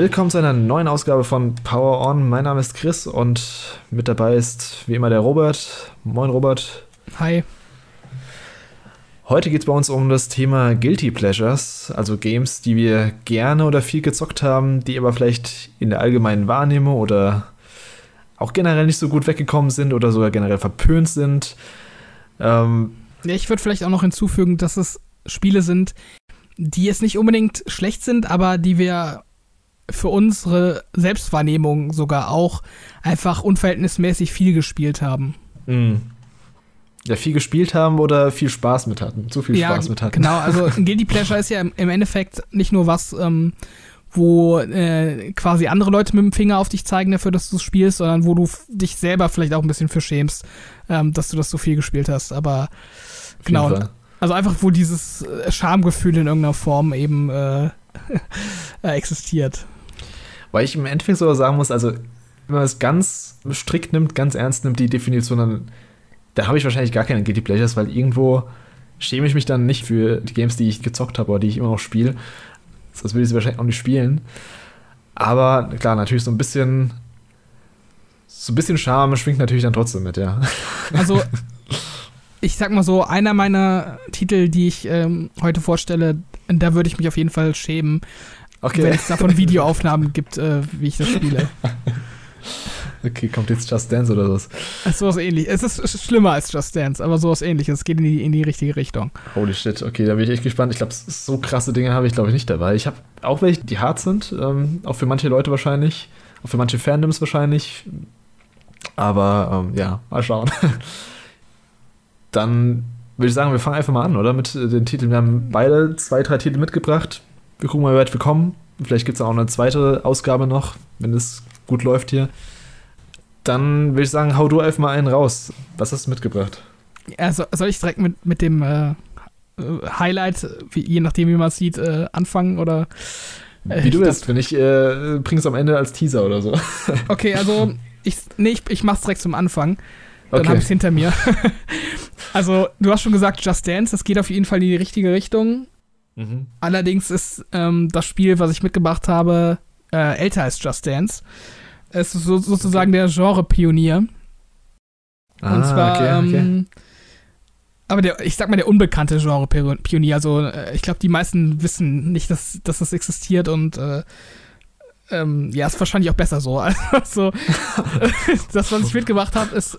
Willkommen zu einer neuen Ausgabe von Power On. Mein Name ist Chris und mit dabei ist wie immer der Robert. Moin Robert. Hi. Heute geht es bei uns um das Thema Guilty Pleasures, also Games, die wir gerne oder viel gezockt haben, die aber vielleicht in der allgemeinen Wahrnehmung oder auch generell nicht so gut weggekommen sind oder sogar generell verpönt sind. Ja, ich würde vielleicht auch noch hinzufügen, dass es Spiele sind, die jetzt nicht unbedingt schlecht sind, aber die wir für unsere Selbstwahrnehmung sogar auch einfach unverhältnismäßig viel gespielt haben. Ja, viel gespielt haben oder viel Spaß mit hatten. Zu viel Spaß mit hatten. Genau, also ein Guilty Pleasure ist ja im Endeffekt nicht nur was, wo quasi andere Leute mit dem Finger auf dich zeigen dafür, dass du es spielst, sondern wo du dich selber vielleicht auch ein bisschen für schämst, dass du das so viel gespielt hast. Aber genau, also einfach, wo dieses Schamgefühl in irgendeiner Form eben existiert. Weil ich im Endeffekt sogar sagen muss, also wenn man es ganz strikt nimmt, ganz ernst nimmt, die Definition, dann da habe ich wahrscheinlich gar keine Guilty Pleasures, weil irgendwo schäme ich mich dann nicht für die Games, die ich gezockt habe oder die ich immer noch spiele. Sonst würde ich sie wahrscheinlich auch nicht spielen. Aber klar, natürlich so ein bisschen Charme schwingt natürlich dann trotzdem mit, ja. Also ich sag mal so, einer meiner Titel, die ich heute vorstelle, da würde ich mich auf jeden Fall schämen, wenn es davon Videoaufnahmen gibt, wie ich das spiele. Okay, kommt jetzt Just Dance oder was? Sowas ähnliches. Es ist schlimmer als Just Dance, aber sowas ähnliches. Es geht in die richtige Richtung. Holy shit, okay, da bin ich echt gespannt. Ich glaube, so krasse Dinge habe ich, glaube ich, nicht dabei. Ich habe auch welche, die hart sind, auch für manche Leute wahrscheinlich, auch für manche Fandoms wahrscheinlich. Aber ja, mal schauen. Dann würde ich sagen, wir fangen einfach mal an, oder? Mit den Titeln. Wir haben beide 2, 3 Titel mitgebracht. Wir gucken mal, wie weit wir kommen. Vielleicht gibt es auch eine zweite Ausgabe noch, wenn es gut läuft hier. Dann würde ich sagen, hau du einfach mal einen raus. Was hast du mitgebracht? Also, soll ich direkt mit dem Highlight, je nachdem wie man es sieht, anfangen? Oder, wie du willst, wenn ich bring's am Ende als Teaser oder so. Okay, also ich mach's direkt zum Anfang. Dann habe ich es hinter mir. Also, du hast schon gesagt, Just Dance, das geht auf jeden Fall in die richtige Richtung. Mhm. Allerdings ist das Spiel, was ich mitgebracht habe, älter als Just Dance. Es ist sozusagen der Genre-Pionier. Und zwar, okay. Aber ich sag mal, der unbekannte Genre-Pionier. Also, ich glaube, die meisten wissen nicht, dass das existiert und ja, ist wahrscheinlich auch besser so. Also, das, was ich mitgebracht habe, ist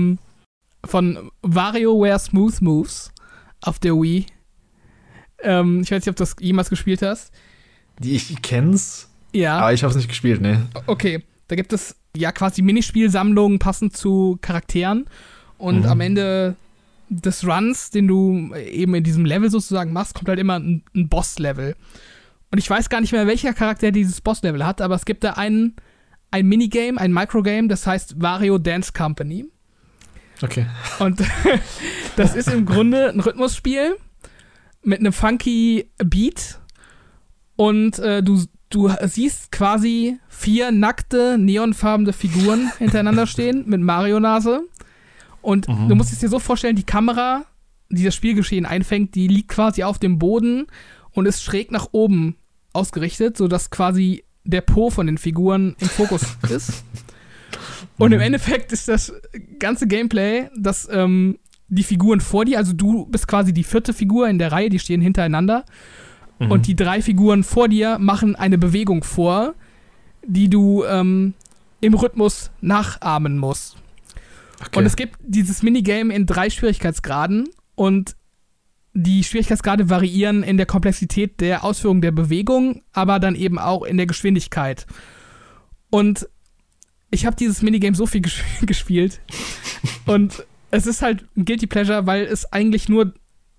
von WarioWare Smooth Moves auf der Wii. Ich weiß nicht, ob du das jemals gespielt hast. Ich kenn's. Ja. Aber ich habe es nicht gespielt, ne. Okay, da gibt es ja quasi Minispielsammlungen passend zu Charakteren. Und am Ende des Runs, den du eben in diesem Level sozusagen machst, kommt halt immer ein Boss-Level. Und ich weiß gar nicht mehr, welcher Charakter dieses Boss-Level hat, aber es gibt da ein Minigame, ein Microgame, das heißt Wario Dance Company. Okay. Und das ist im Grunde ein Rhythmusspiel mit einem funky Beat. Und du siehst quasi 4 nackte, neonfarbene Figuren hintereinander stehen mit Mario-Nase. Und du musst es dir so vorstellen, die Kamera, die das Spielgeschehen einfängt, die liegt quasi auf dem Boden und ist schräg nach oben ausgerichtet, sodass quasi der Po von den Figuren im Fokus ist. Und im Endeffekt ist das ganze Gameplay, dass die Figuren vor dir, also du bist quasi die 4. Figur in der Reihe, die stehen hintereinander. Und die 3 Figuren vor dir machen eine Bewegung vor, die du im Rhythmus nachahmen musst. Okay. Und es gibt dieses Minigame in 3 Schwierigkeitsgraden und die Schwierigkeitsgrade variieren in der Komplexität der Ausführung der Bewegung, aber dann eben auch in der Geschwindigkeit. Und ich habe dieses Minigame so viel gespielt und es ist halt ein Guilty Pleasure, weil es eigentlich nur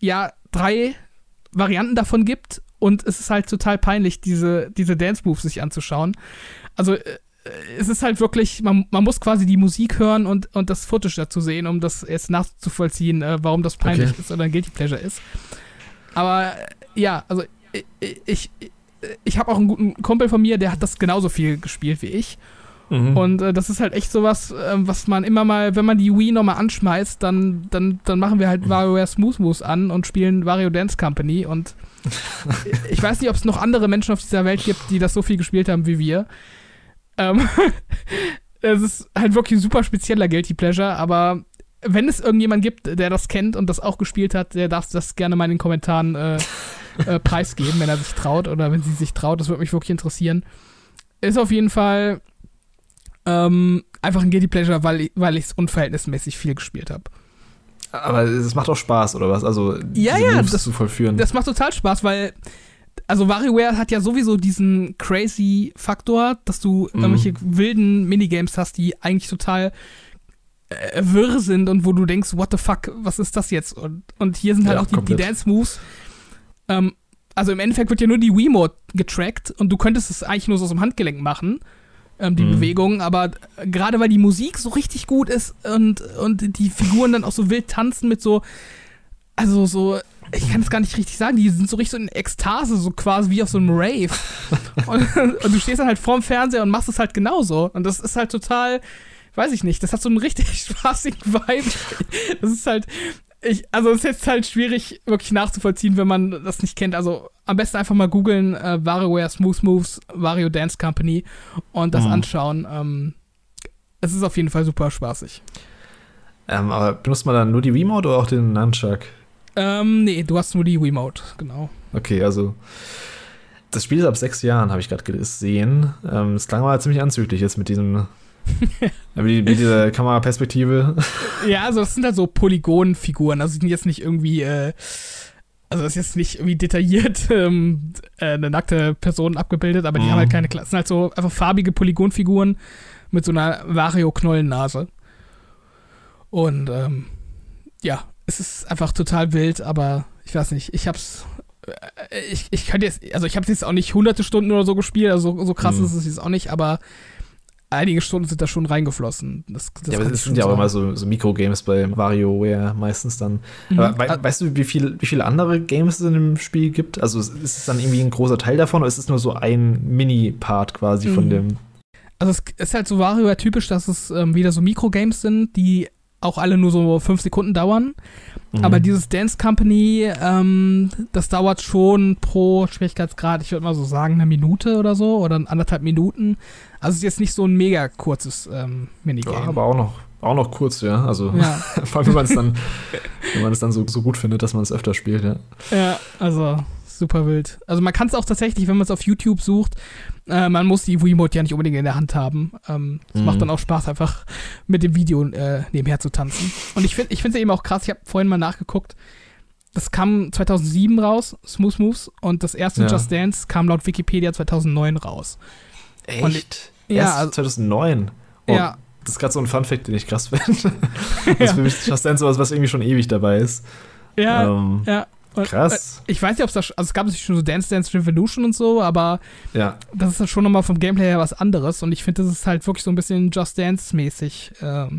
3 Varianten davon gibt und es ist halt total peinlich, diese Dance-Moves sich anzuschauen. Also es ist halt wirklich, man muss quasi die Musik hören und das Footage dazu sehen, um das jetzt nachzuvollziehen, warum das peinlich ist oder ein Guilty Pleasure ist. Aber ja, also ich habe auch einen guten Kumpel von mir, der hat das genauso viel gespielt wie ich. Und das ist halt echt sowas, was man immer mal, wenn man die Wii nochmal anschmeißt, dann machen wir halt WarioWare Smooth Moves an und spielen Wario Dance Company. Und ich weiß nicht, ob es noch andere Menschen auf dieser Welt gibt, die das so viel gespielt haben wie wir. Es ist halt wirklich ein super spezieller Guilty Pleasure, aber wenn es irgendjemand gibt, der das kennt und das auch gespielt hat, der darf das gerne mal in den Kommentaren preisgeben, wenn er sich traut oder wenn sie sich traut. Das würde mich wirklich interessieren. Ist auf jeden Fall einfach ein Guilty Pleasure, weil ich es unverhältnismäßig viel gespielt habe. Aber es macht auch Spaß, oder was? Also, ja, diese Moves das zu vollführen. Das macht total Spaß, weil also WarioWare hat ja sowieso diesen crazy Faktor, dass du irgendwelche wilden Minigames hast, die eigentlich total wirr sind und wo du denkst, what the fuck, was ist das jetzt? Und hier sind halt auch die Dance-Moves. Also im Endeffekt wird ja nur die Wiimote getrackt und du könntest es eigentlich nur so aus dem Handgelenk machen, die Bewegungen, aber gerade weil die Musik so richtig gut ist und die Figuren dann auch so wild tanzen mit so, also so, ich kann es gar nicht richtig sagen, die sind so richtig so in Ekstase, so quasi wie auf so einem Rave. und du stehst dann halt vorm Fernseher und machst es halt genauso. Und das ist halt total, weiß ich nicht, das hat so einen richtig spaßigen Vibe. Das ist halt, also es ist jetzt halt schwierig wirklich nachzuvollziehen, wenn man das nicht kennt. Also am besten einfach mal googeln, WarioWare Smooth Moves, Wario Dance Company und das anschauen. Es ist auf jeden Fall super spaßig. Aber benutzt man dann nur die Wiimote oder auch den Nunchuck? Nee, du hast nur die Wiimote, genau. Okay, also das Spiel ist ab 6 Jahren, habe ich gerade gesehen. Es klang mal ziemlich anzüglich jetzt mit diesem mit dieser Kameraperspektive. Ja, also das sind halt so Polygonfiguren, also die sind jetzt nicht irgendwie also das ist jetzt nicht irgendwie detailliert eine nackte Person abgebildet, aber die haben halt keine Klasse. Das sind halt so einfach farbige Polygonfiguren mit so einer Wario-Knollennase. Und ja, es ist einfach total wild, aber ich weiß nicht, ich könnte jetzt, also ich habe jetzt auch nicht hunderte Stunden oder so gespielt, also so krass ist es jetzt auch nicht, aber einige Stunden sind da schon reingeflossen. Das ja, aber es sind ja auch immer so Mikrogames bei WarioWare meistens dann. Aber weißt du, wie viele andere Games es in dem Spiel gibt? Also ist es dann irgendwie ein großer Teil davon oder ist es nur so ein Mini-Part quasi von dem? Also es ist halt so WarioWare typisch, dass es wieder so Mikrogames sind, die auch alle nur so 5 Sekunden dauern. Aber dieses Dance Company, das dauert schon pro Schwierigkeitsgrad, ich würde mal so sagen, 1 Minute oder so oder 1,5 Minuten. Also es ist jetzt nicht so ein mega kurzes Minigame. Ja, aber auch noch kurz, ja. Also vor allem, wenn man es dann so gut findet, dass man es öfter spielt, ja. Ja, also super wild. Also man kann es auch tatsächlich, wenn man es auf YouTube sucht, man muss die Wiimote ja nicht unbedingt in der Hand haben. Es macht dann auch Spaß, einfach mit dem Video nebenher zu tanzen. Und ich finde es eben auch krass, ich habe vorhin mal nachgeguckt, das kam 2007 raus, Smooth Moves, und das erste Just Dance kam laut Wikipedia 2009 raus. Echt? Erst 2009? Oh, ja. Das ist gerade so ein Funfact, den ich krass finde. Das ist für mich Just Dance sowas, was irgendwie schon ewig dabei ist. Ja, ja. Krass. Ich weiß nicht, ob es also es gab natürlich schon so Dance Dance Revolution und so, aber das ist ja schon nochmal vom Gameplay her was anderes und ich finde, das ist halt wirklich so ein bisschen Just Dance-mäßig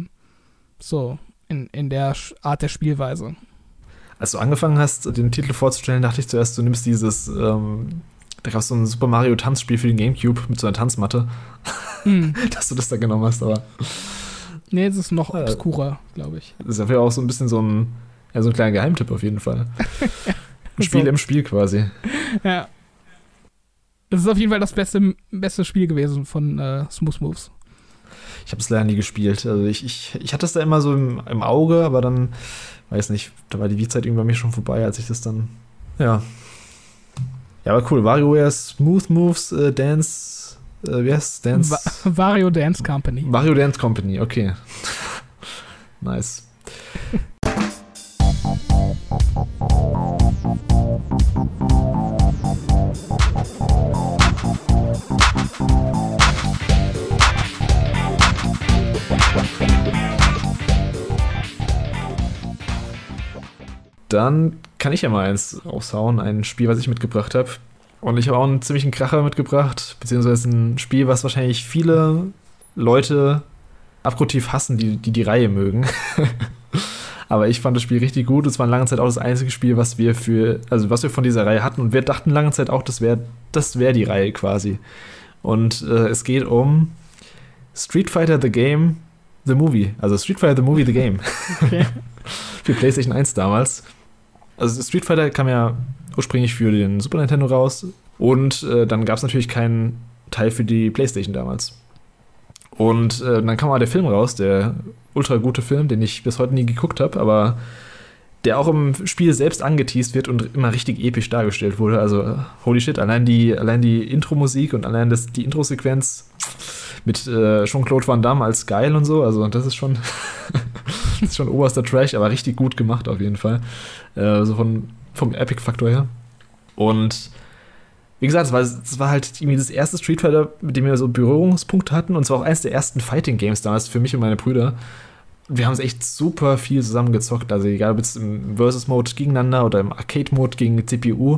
so in der Art der Spielweise. Als du angefangen hast, den Titel vorzustellen, dachte ich zuerst, du nimmst dieses da gab es so ein Super Mario Tanzspiel für den Gamecube mit so einer Tanzmatte, dass du das da genommen hast, aber nee, es ist noch obskurer, glaube ich. Das ist dafür auch so ein bisschen so ein kleiner Geheimtipp auf jeden Fall. Ein Spiel im Spiel quasi. Ja. Das ist auf jeden Fall das beste Spiel gewesen von Smooth Moves. Ich habe es leider nie gespielt. Also ich hatte es da immer so im Auge, aber dann, weiß nicht, da war die Wii-Zeit irgendwie bei mir schon vorbei, als ich das dann, ja. Ja, aber cool. WarioWare Smooth Moves Dance, wie heißt Dance? Wario Dance Company. Wario Dance Company, okay. Nice. Dann kann ich ja mal eins raushauen, ein Spiel, was ich mitgebracht habe. Und ich habe auch einen ziemlichen Kracher mitgebracht, beziehungsweise ein Spiel, was wahrscheinlich viele Leute abgrundtief hassen, die Reihe mögen. Aber ich fand das Spiel richtig gut. Es war lange Zeit auch das einzige Spiel, was wir von dieser Reihe hatten. Und wir dachten lange Zeit auch, das wär die Reihe quasi. Und es geht um Street Fighter The Game, The Movie. Also Street Fighter The Movie, The Game. Okay. Für PlayStation 1 damals. Also Street Fighter kam ja ursprünglich für den Super Nintendo raus. Und dann gab es natürlich keinen Teil für die PlayStation damals. Und dann kam mal der Film raus, der ultra gute Film, den ich bis heute nie geguckt habe, aber der auch im Spiel selbst angeteased wird und immer richtig episch dargestellt wurde. Also, holy shit, allein die Intro-Musik und allein die Intro-Sequenz mit Jean-Claude Van Damme als geil und so, also das ist schon, das ist schon oberster Trash, aber richtig gut gemacht auf jeden Fall. So vom Epic-Faktor her. Und wie gesagt, es war halt irgendwie das erste Street Fighter, mit dem wir so Berührungspunkte hatten, und zwar auch eines der ersten Fighting-Games damals für mich und meine Brüder. Wir haben es echt super viel zusammen gezockt, also egal ob jetzt im Versus-Mode gegeneinander oder im Arcade-Mode gegen CPU.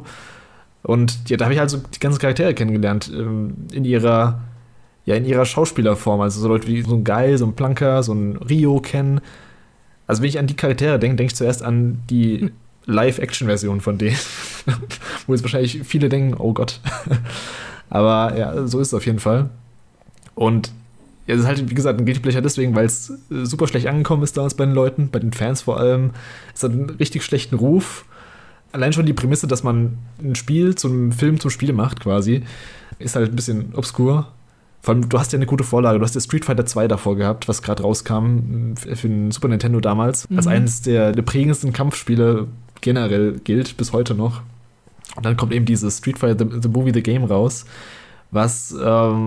Und ja, da habe ich also die ganzen Charaktere kennengelernt, in ihrer Schauspielerform. Also so Leute wie so ein Guy, so ein Plunker, so ein Ryo kennen. Also wenn ich an die Charaktere denke ich zuerst an die Live-Action-Version von denen. Wo jetzt wahrscheinlich viele denken, oh Gott. Aber ja, so ist es auf jeden Fall. Und ja, es ist halt, wie gesagt, ein Guilty Pleasure deswegen, weil es super schlecht angekommen ist damals bei den Leuten, bei den Fans vor allem. Es hat einen richtig schlechten Ruf. Allein schon die Prämisse, dass man ein Spiel zum Film zum Spiel macht, quasi, ist halt ein bisschen obskur. Vor allem, du hast ja eine gute Vorlage. Du hast ja Street Fighter 2 davor gehabt, was gerade rauskam für den Super Nintendo damals. Als eines der prägendsten Kampfspiele generell gilt, bis heute noch. Und dann kommt eben dieses Street Fighter The Movie, The Game raus, was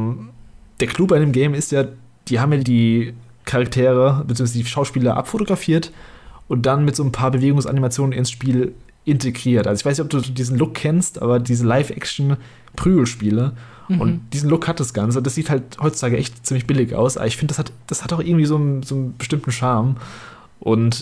der Clou bei dem Game ist ja, die haben ja die Charaktere bzw. die Schauspieler abfotografiert und dann mit so ein paar Bewegungsanimationen ins Spiel integriert. Also ich weiß nicht, ob du diesen Look kennst, aber diese Live-Action-Prügelspiele und diesen Look hat das Ganze. Das sieht halt heutzutage echt ziemlich billig aus, aber ich finde, das hat auch irgendwie so einen bestimmten Charme. Und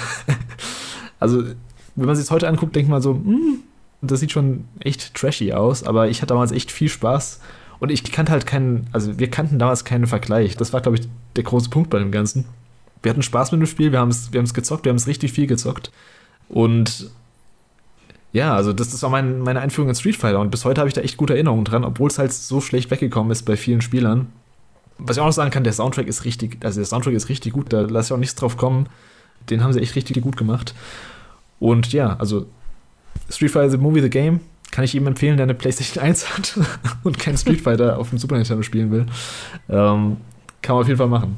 also, wenn man sich das heute anguckt, denkt man so, das sieht schon echt trashy aus, aber ich hatte damals echt viel Spaß. Und ich kannte halt wir kannten damals keinen Vergleich. Das war, glaube ich, der große Punkt bei dem Ganzen. Wir hatten Spaß mit dem Spiel, wir haben es gezockt, wir haben es richtig viel gezockt. Und ja, also das war meine Einführung in Street Fighter. Und bis heute habe ich da echt gute Erinnerungen dran, obwohl es halt so schlecht weggekommen ist bei vielen Spielern. Was ich auch noch sagen kann, der Soundtrack ist richtig gut, da lasse ich auch nichts drauf kommen. Den haben sie echt richtig gut gemacht. Und ja, also Street Fighter The Movie, The Game kann ich jedem empfehlen, der eine PlayStation 1 hat und keinen Street Fighter auf dem Super Nintendo spielen will. Kann man auf jeden Fall machen.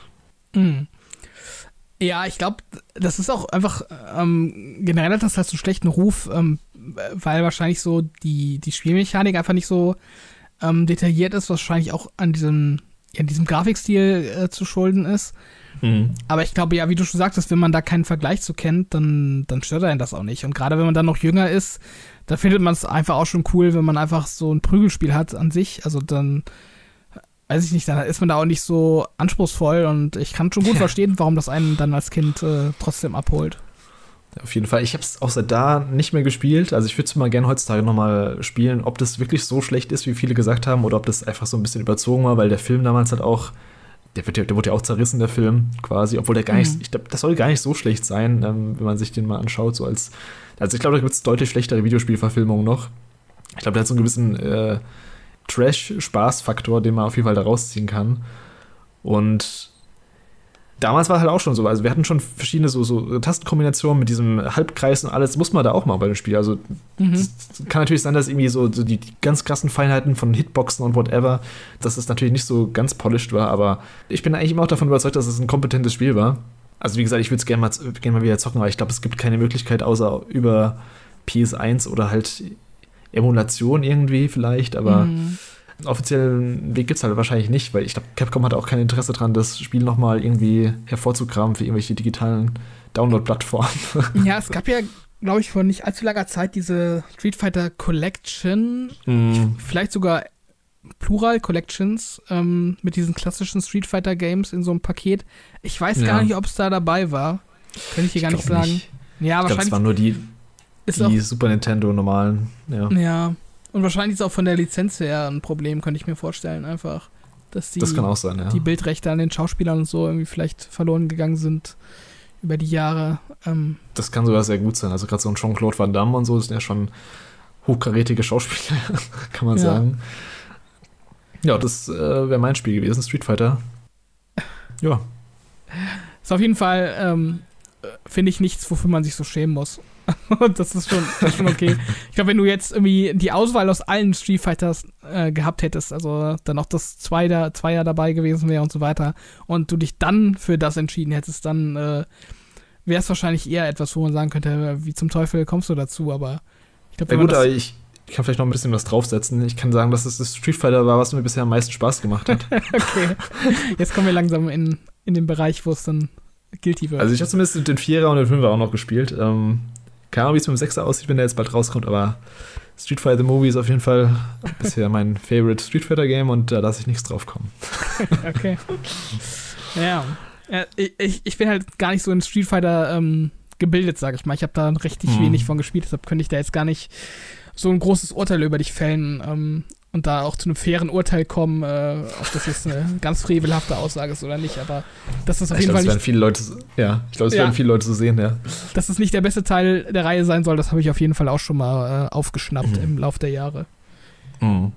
Ja, ich glaube, das ist auch einfach generell hat das halt so einen schlechten Ruf, weil wahrscheinlich so die Spielmechanik einfach nicht so detailliert ist, was wahrscheinlich auch an diesem Grafikstil zu schulden ist. Aber ich glaube, ja, wie du schon sagtest, wenn man da keinen Vergleich zu kennt, dann stört einen das auch nicht. Und gerade wenn man dann noch jünger ist, da findet man es einfach auch schon cool, wenn man einfach so ein Prügelspiel hat an sich. Also dann, weiß ich nicht, dann ist man da auch nicht so anspruchsvoll und ich kann schon gut verstehen, warum das einen dann als Kind trotzdem abholt. Ja, auf jeden Fall. Ich habe es auch seit da nicht mehr gespielt. Also ich würde es mal gerne heutzutage nochmal spielen, ob das wirklich so schlecht ist, wie viele gesagt haben, oder ob das einfach so ein bisschen überzogen war, weil der Film damals halt auch, der wurde ja auch zerrissen, der Film, quasi, obwohl der gar nicht, ich glaube, das soll gar nicht so schlecht sein, wenn man sich den mal anschaut, so also ich glaube, da gibt es deutlich schlechtere Videospielverfilmungen noch. Ich glaube, der hat so einen gewissen Trash-Spaß-Faktor, den man auf jeden Fall da rausziehen kann. Und damals war halt auch schon so, also wir hatten schon verschiedene so Tastenkombinationen mit diesem Halbkreis und alles, muss man da auch machen bei dem Spiel. Also es kann natürlich sein, dass irgendwie so die ganz krassen Feinheiten von Hitboxen und whatever, dass es natürlich nicht so ganz polished war, aber ich bin eigentlich immer auch davon überzeugt, dass es ein kompetentes Spiel war. Also wie gesagt, ich würde es gerne mal wieder zocken, aber ich glaube, es gibt keine Möglichkeit, außer über PS1 oder halt Emulation irgendwie vielleicht, aber einen offiziellen Weg gibt es halt wahrscheinlich nicht, weil ich glaube, Capcom hat auch kein Interesse dran, das Spiel nochmal irgendwie hervorzukramen für irgendwelche digitalen Download-Plattformen. Ja, es gab ja, glaube ich, vor nicht allzu langer Zeit diese Street Fighter Collection, vielleicht sogar Plural Collections, mit diesen klassischen Street Fighter Games in so einem Paket. Ich weiß gar nicht, ob es da dabei war. Könnte ich dir gar nicht sagen. Nicht. Ja, wahrscheinlich. Es waren nur die Super Nintendo normalen. Ja. Und wahrscheinlich ist auch von der Lizenz her ein Problem, könnte ich mir vorstellen, einfach. Dass das kann auch sein, ja. Die Bildrechte an den Schauspielern und so irgendwie vielleicht verloren gegangen sind über die Jahre. Das kann sogar sehr gut sein. Also gerade so ein Jean-Claude Van Damme und so, das sind ja schon hochkarätige Schauspieler, kann man sagen. Ja, das wäre mein Spiel gewesen, Street Fighter. Ja. Ist auf jeden Fall, finde ich, nichts, wofür man sich so schämen muss. Und das ist schon okay. Ich glaube, wenn du jetzt irgendwie die Auswahl aus allen Street Fighters gehabt hättest, also dann auch das Zweier dabei gewesen wäre und so weiter, und du dich dann für das entschieden hättest, dann wäre es wahrscheinlich eher etwas, wo man sagen könnte, wie zum Teufel kommst du dazu, aber ich glaube, ja gut, aber ich kann vielleicht noch ein bisschen was draufsetzen. Ich kann sagen, dass es das Street Fighter war, was mir bisher am meisten Spaß gemacht hat. Okay, jetzt kommen wir langsam in den Bereich, wo es dann guilty wird. Also ich habe zumindest den 4er und den 5er auch noch gespielt. Keine Ahnung, wie es mit dem 6er aussieht, wenn der jetzt bald rauskommt, aber Street Fighter The Movie ist auf jeden Fall bisher mein Favorite Street Fighter Game und da lasse ich nichts drauf kommen. Okay. Ja. Ich bin halt gar nicht so in Street Fighter gebildet, sage ich mal. Ich habe da richtig wenig von gespielt, deshalb könnte ich da jetzt gar nicht so ein großes Urteil über dich fällen und da auch zu einem fairen Urteil kommen, ob das jetzt eine ganz frevelhafte Aussage ist oder nicht, aber das ist auf jeden Fall nicht... werden viele Leute so sehen, ja. Dass es nicht der beste Teil der Reihe sein soll, das habe ich auf jeden Fall auch schon mal aufgeschnappt im Laufe der Jahre. Mhm.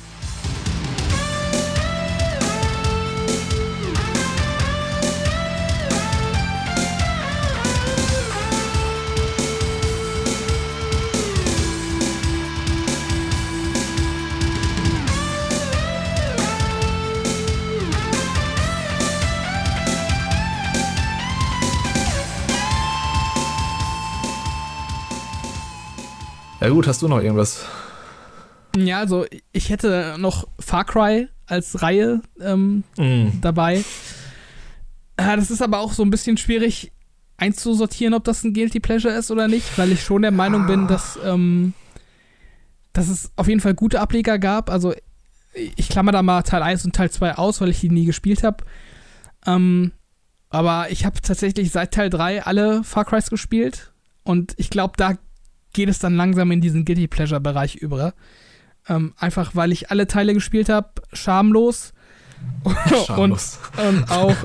Ja gut, hast du noch irgendwas? Ja, also ich hätte noch Far Cry als Reihe dabei. Das ist aber auch so ein bisschen schwierig einzusortieren, ob das ein Guilty Pleasure ist oder nicht, weil ich schon der Meinung bin, dass es auf jeden Fall gute Ableger gab. Also ich klammer da mal Teil 1 und Teil 2 aus, weil ich die nie gespielt habe. Aber ich habe tatsächlich seit Teil 3 alle Far Crys gespielt und ich glaube, da geht es dann langsam in diesen Guilty Pleasure-Bereich über. Einfach, weil ich alle Teile gespielt habe, schamlos. Schamlos. Und auch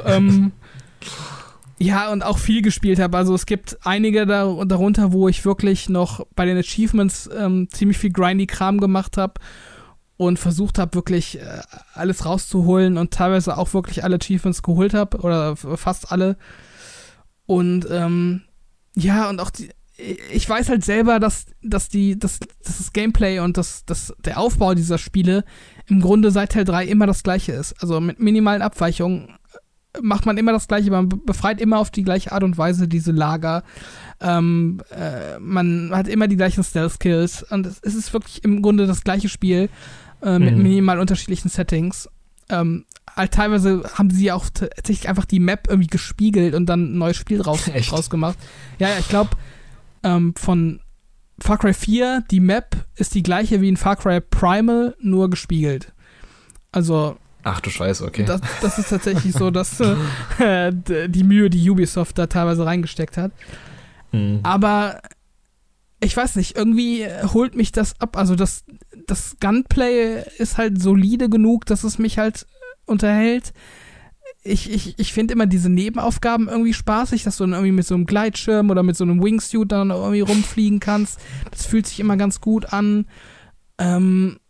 und auch viel gespielt habe. Also es gibt einige darunter, wo ich wirklich noch bei den Achievements ziemlich viel grindy Kram gemacht habe und versucht habe, wirklich alles rauszuholen und teilweise auch wirklich alle Achievements geholt habe oder fast alle. Und und auch ich weiß halt selber, dass das Gameplay und der Aufbau dieser Spiele im Grunde seit Teil 3 immer das gleiche ist. Also mit minimalen Abweichungen macht man immer das Gleiche. Man befreit immer auf die gleiche Art und Weise diese Lager. Man hat immer die gleichen Stealth-Kills. Und es ist wirklich im Grunde das gleiche Spiel mit minimal unterschiedlichen Settings. Halt teilweise haben sie auch tatsächlich einfach die Map irgendwie gespiegelt und dann ein neues Spiel rausgemacht. Ja, ich glaube, von Far Cry 4, die Map ist die gleiche wie in Far Cry Primal, nur gespiegelt. Also ach du Scheiße, okay. Das ist tatsächlich so, dass die Mühe, die Ubisoft da teilweise reingesteckt hat. Aber ich weiß nicht, irgendwie holt mich das ab. Also das Gunplay ist halt solide genug, dass es mich halt unterhält. Ich finde immer diese Nebenaufgaben irgendwie spaßig, dass du dann irgendwie mit so einem Gleitschirm oder mit so einem Wingsuit dann irgendwie rumfliegen kannst. Das fühlt sich immer ganz gut an. Und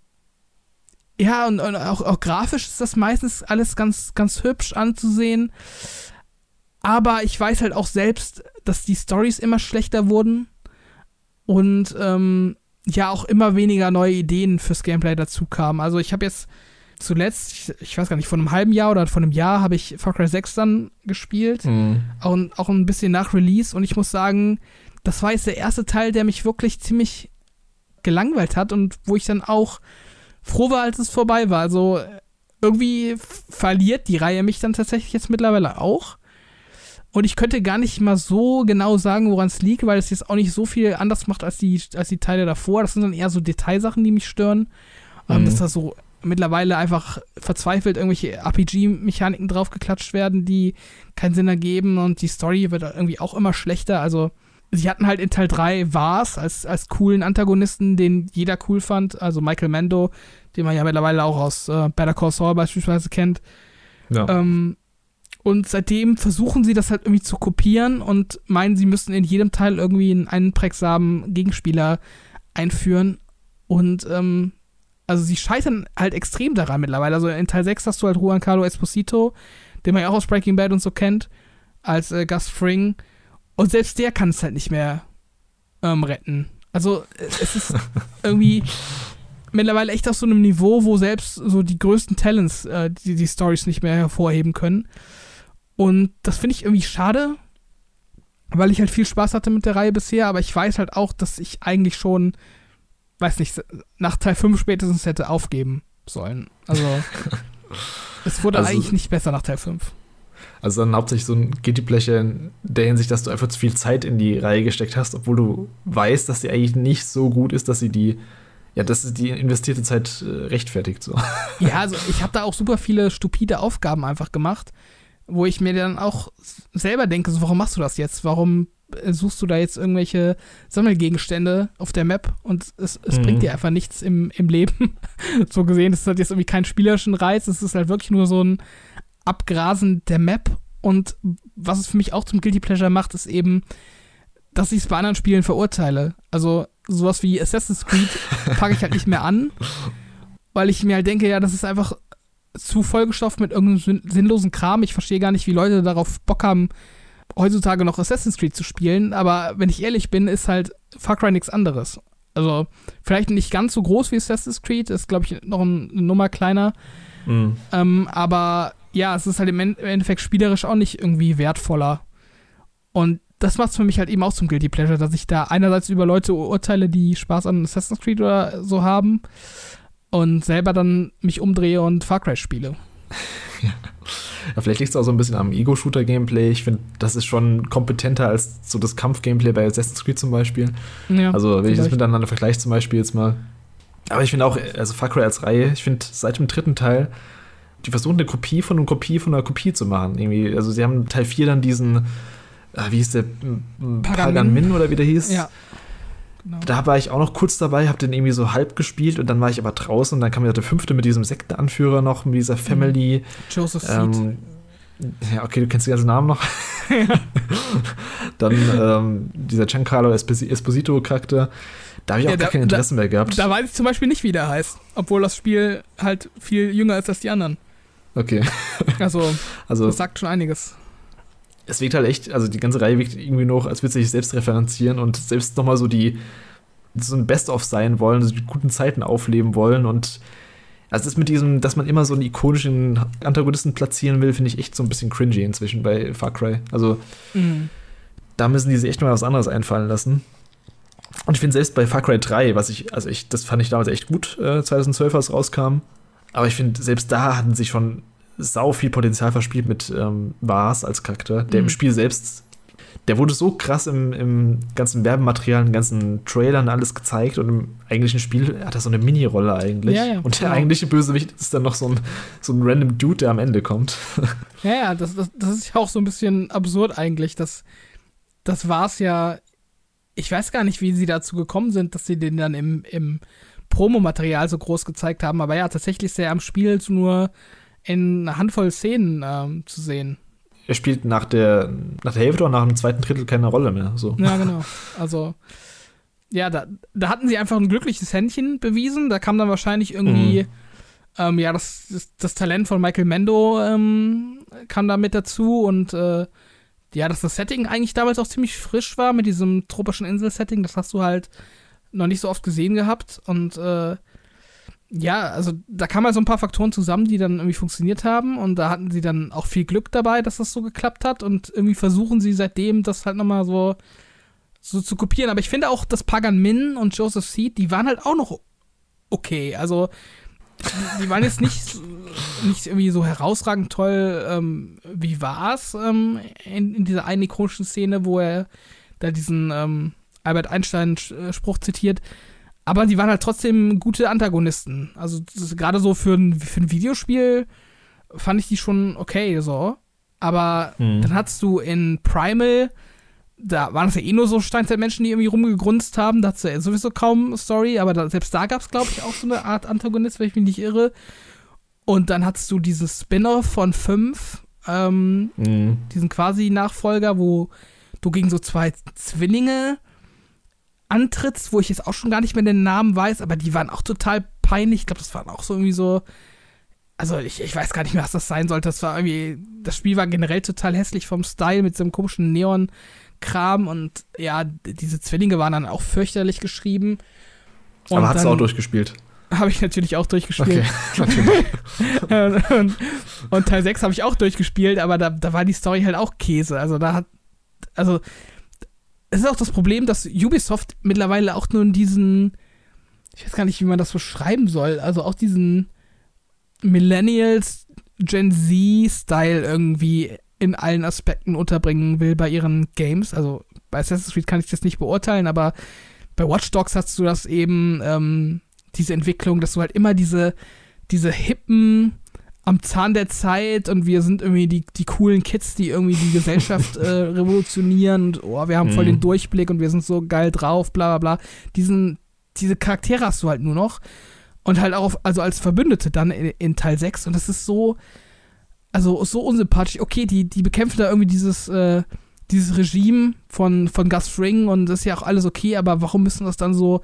auch grafisch ist das meistens alles ganz, ganz hübsch anzusehen. Aber ich weiß halt auch selbst, dass die Storys immer schlechter wurden und auch immer weniger neue Ideen fürs Gameplay dazu kamen. Also ich habe jetzt zuletzt, ich weiß gar nicht, vor einem halben Jahr oder vor einem Jahr habe ich Far Cry 6 dann gespielt. Auch ein bisschen nach Release. Und ich muss sagen, das war jetzt der erste Teil, der mich wirklich ziemlich gelangweilt hat und wo ich dann auch froh war, als es vorbei war. Also irgendwie verliert die Reihe mich dann tatsächlich jetzt mittlerweile auch. Und ich könnte gar nicht mal so genau sagen, woran es liegt, weil es jetzt auch nicht so viel anders macht als die Teile davor. Das sind dann eher so Detailsachen, die mich stören. Dass da so mittlerweile einfach verzweifelt irgendwelche RPG-Mechaniken draufgeklatscht werden, die keinen Sinn ergeben und die Story wird irgendwie auch immer schlechter. Also sie hatten halt in Teil 3 Vars als coolen Antagonisten, den jeder cool fand. Also Michael Mando, den man ja mittlerweile auch aus Better Call Saul beispielsweise kennt. Ja. Und seitdem versuchen sie das halt irgendwie zu kopieren und meinen, sie müssten in jedem Teil irgendwie einen einprägsamen Gegenspieler einführen. Und Also sie scheitern halt extrem daran mittlerweile. Also in Teil 6 hast du halt Giancarlo Esposito, den man ja auch aus Breaking Bad und so kennt, als Gus Fring. Und selbst der kann es halt nicht mehr retten. Also es ist irgendwie mittlerweile echt auf so einem Niveau, wo selbst so die größten Talents die Storys nicht mehr hervorheben können. Und das finde ich irgendwie schade, weil ich halt viel Spaß hatte mit der Reihe bisher, aber ich weiß halt auch, dass ich eigentlich schon, weiß nicht, nach Teil 5 spätestens hätte aufgeben sollen. Also es wurde eigentlich nicht besser nach Teil 5. Also dann hauptsächlich so ein Guilty Pleasure in der Hinsicht, dass du einfach zu viel Zeit in die Reihe gesteckt hast, obwohl du weißt, dass die eigentlich nicht so gut ist, dass sie die investierte Zeit rechtfertigt. So. Ja, also ich habe da auch super viele stupide Aufgaben einfach gemacht, wo ich mir dann auch selber denke, so, warum machst du das jetzt? Warum suchst du da jetzt irgendwelche Sammelgegenstände auf der Map und es bringt dir einfach nichts im Leben. So gesehen, das hat jetzt irgendwie keinen spielerischen Reiz, es ist halt wirklich nur so ein Abgrasen der Map und was es für mich auch zum Guilty Pleasure macht, ist eben, dass ich es bei anderen Spielen verurteile. Also sowas wie Assassin's Creed packe ich halt nicht mehr an, weil ich mir halt denke, ja, das ist einfach zu vollgestopft mit irgendeinem sinnlosen Kram. Ich verstehe gar nicht, wie Leute darauf Bock haben, heutzutage noch Assassin's Creed zu spielen, aber wenn ich ehrlich bin, ist halt Far Cry nichts anderes. Also vielleicht nicht ganz so groß wie Assassin's Creed, ist glaube ich noch eine Nummer kleiner, aber ja, es ist halt im Endeffekt spielerisch auch nicht irgendwie wertvoller. Und das macht es für mich halt eben auch zum Guilty Pleasure, dass ich da einerseits über Leute urteile, die Spaß an Assassin's Creed oder so haben und selber dann mich umdrehe und Far Cry spiele. Ja, vielleicht liegt es auch so ein bisschen am Ego-Shooter-Gameplay. Ich finde, das ist schon kompetenter als so das Kampf-Gameplay bei Assassin's Creed zum Beispiel. Ja, also, wenn ich das miteinander vergleiche zum Beispiel jetzt mal. Aber ich finde auch, also Far Cry als Reihe, ich finde, seit dem 3. Teil, die versuchen eine Kopie von einer Kopie von einer Kopie zu machen. Irgendwie, also sie haben Teil 4 dann diesen, wie hieß der? Pagan Min oder wie der hieß? Ja. Genau. Da war ich auch noch kurz dabei, hab den irgendwie so halb gespielt und dann war ich aber draußen und dann kam ja der 5. mit diesem Sektenanführer noch, mit dieser Family. Joseph Seed. Ja, okay, du kennst die ganzen Namen noch. Dann dieser Giancarlo Esposito-Charakter. Da habe ich auch gar kein Interesse mehr gehabt. Da weiß ich zum Beispiel nicht, wie der heißt, obwohl das Spiel halt viel jünger ist als die anderen. Okay. Also das sagt schon einiges. Es wirkt halt echt, also die ganze Reihe wirkt irgendwie noch, als würde sich selbst referenzieren und selbst nochmal so ein Best-of sein wollen, so die guten Zeiten aufleben wollen und also das mit diesem, dass man immer so einen ikonischen Antagonisten platzieren will, finde ich echt so ein bisschen cringy inzwischen bei Far Cry. Also da müssen die sich echt mal was anderes einfallen lassen. Und ich finde selbst bei Far Cry 3, das fand ich damals echt gut, 2012, als es rauskam. Aber ich finde, selbst da hatten sich schon sau viel Potenzial verspielt mit Vars als Charakter, der im Spiel selbst, der wurde so krass im ganzen Werbematerial, in den ganzen Trailern alles gezeigt und im eigentlichen Spiel hat er so eine Mini-Rolle eigentlich. Ja, und der eigentliche Bösewicht ist dann noch so ein random Dude, der am Ende kommt. Ja, das ist ja auch so ein bisschen absurd eigentlich. Das war's ja, ich weiß gar nicht, wie sie dazu gekommen sind, dass sie den dann im Promomaterial so groß gezeigt haben, aber ja, tatsächlich ist er am Spiel nur in einer Handvoll Szenen zu sehen. Er spielt nach der Hälfte oder nach dem 2. Drittel keine Rolle mehr. So. Ja, genau. Also, ja, da hatten sie einfach ein glückliches Händchen bewiesen. Da kam dann wahrscheinlich irgendwie, das Talent von Michael Mando kam da mit dazu und dass das Setting eigentlich damals auch ziemlich frisch war mit diesem tropischen Insel-Setting. Das hast du halt noch nicht so oft gesehen gehabt und also da kamen halt so ein paar Faktoren zusammen, die dann irgendwie funktioniert haben und da hatten sie dann auch viel Glück dabei, dass das so geklappt hat und irgendwie versuchen sie seitdem das halt nochmal so zu kopieren. Aber ich finde auch, dass Pagan Min und Joseph Seed, die waren halt auch noch okay. Also die waren jetzt nicht irgendwie so herausragend toll, wie war's in dieser einen ikonischen Szene, wo er da diesen Albert Einstein-Spruch zitiert. Aber die waren halt trotzdem gute Antagonisten. Also gerade so für ein Videospiel fand ich die schon okay so. Aber dann hattest du in Primal, da waren es ja nur so Steinzeitmenschen, die irgendwie rumgegrunzt haben. Da hattest du ja sowieso kaum Story. Aber selbst da gab es, glaube ich, auch so eine Art Antagonist, wenn ich mich nicht irre. Und dann hattest du dieses Spin-off von 5, diesen quasi Nachfolger, wo du gegen so 2 Zwillinge antrittst, wo ich jetzt auch schon gar nicht mehr den Namen weiß, aber die waren auch total peinlich. Ich glaube, das war auch so irgendwie so. Also ich weiß gar nicht mehr, was das sein sollte. Das Spiel war generell total hässlich vom Style mit so einem komischen Neon-Kram und ja, diese Zwillinge waren dann auch fürchterlich geschrieben. Und aber hast du auch durchgespielt? Habe ich natürlich auch durchgespielt. Okay, natürlich. und Teil 6 habe ich auch durchgespielt, aber da war die Story halt auch Käse. Also es ist auch das Problem, dass Ubisoft mittlerweile auch nur diesen, ich weiß gar nicht, wie man das beschreiben soll, also auch diesen Millennials, Gen Z-Style irgendwie in allen Aspekten unterbringen will bei ihren Games. Also bei Assassin's Creed kann ich das nicht beurteilen, aber bei Watch Dogs hast du das eben, diese Entwicklung, dass du halt immer diese hippen, am Zahn der Zeit und wir sind irgendwie die coolen Kids, die irgendwie die Gesellschaft revolutionieren und wir haben voll den Durchblick und wir sind so geil drauf, bla bla bla. Diese Charaktere hast du halt nur noch. Und halt auch, also als Verbündete dann in Teil 6. Und das ist so unsympathisch. Okay, die bekämpfen da irgendwie dieses Regime von Gus Fring und das ist ja auch alles okay, aber warum müssen das dann so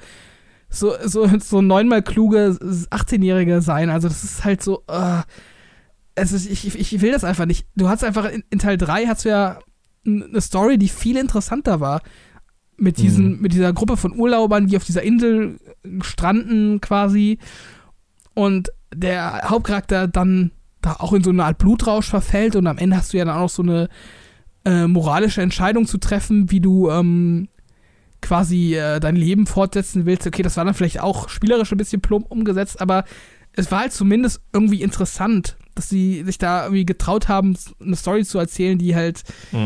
neunmal kluge 18-Jährige sein? Also das ist halt so, ich will das einfach nicht. Du hast einfach in Teil 3 hast du ja eine Story, die viel interessanter war. Mit dieser Gruppe von Urlaubern, die auf dieser Insel stranden quasi und der Hauptcharakter dann da auch in so eine Art Blutrausch verfällt und am Ende hast du ja dann auch noch so eine moralische Entscheidung zu treffen, wie du quasi dein Leben fortsetzen willst. Okay, das war dann vielleicht auch spielerisch ein bisschen plump umgesetzt, aber es war halt zumindest irgendwie interessant, dass sie sich da irgendwie getraut haben, eine Story zu erzählen, die halt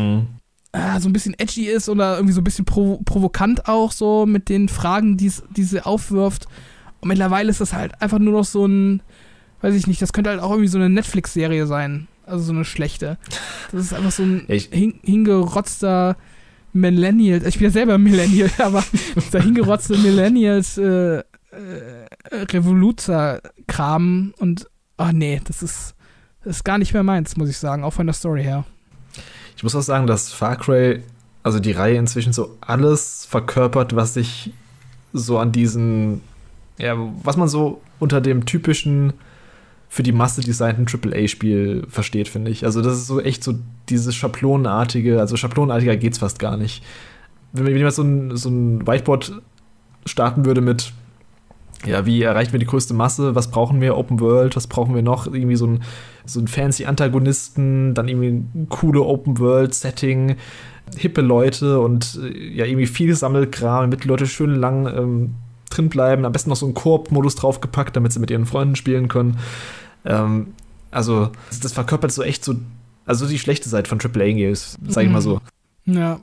so ein bisschen edgy ist oder irgendwie so ein bisschen provokant auch so mit den Fragen, die sie aufwirft. Und mittlerweile ist das halt einfach nur noch so ein, weiß ich nicht, das könnte halt auch irgendwie so eine Netflix-Serie sein. Also so eine schlechte. Das ist einfach so ein hingerotzter Millennial. Ich bin ja selber Millennial, aber der hingerotzte Millennials Revoluzer-Kram und nee, das ist gar nicht mehr meins, muss ich sagen, auch von der Story her. Ich muss auch sagen, dass Far Cry, also die Reihe inzwischen so alles verkörpert, was sich so an diesen, ja, was man so unter dem typischen, für die Masse designten AAA-Spiel versteht, finde ich. Also das ist so echt so dieses Schablonenartige, also schablonenartiger geht's fast gar nicht. Wenn jemand so ein Whiteboard starten würde mit, ja, wie erreichen wir die größte Masse, was brauchen wir, Open World, was brauchen wir noch, irgendwie so ein fancy Antagonisten, dann irgendwie ein coole Open World Setting, hippe Leute und ja, irgendwie viel Sammelkram, damit die Leute schön lang drin bleiben, am besten noch so einen Koop-Modus draufgepackt, damit sie mit ihren Freunden spielen können. Also das verkörpert so echt so, also die schlechte Seite von AAA-Games, sag ich mal so. Ja.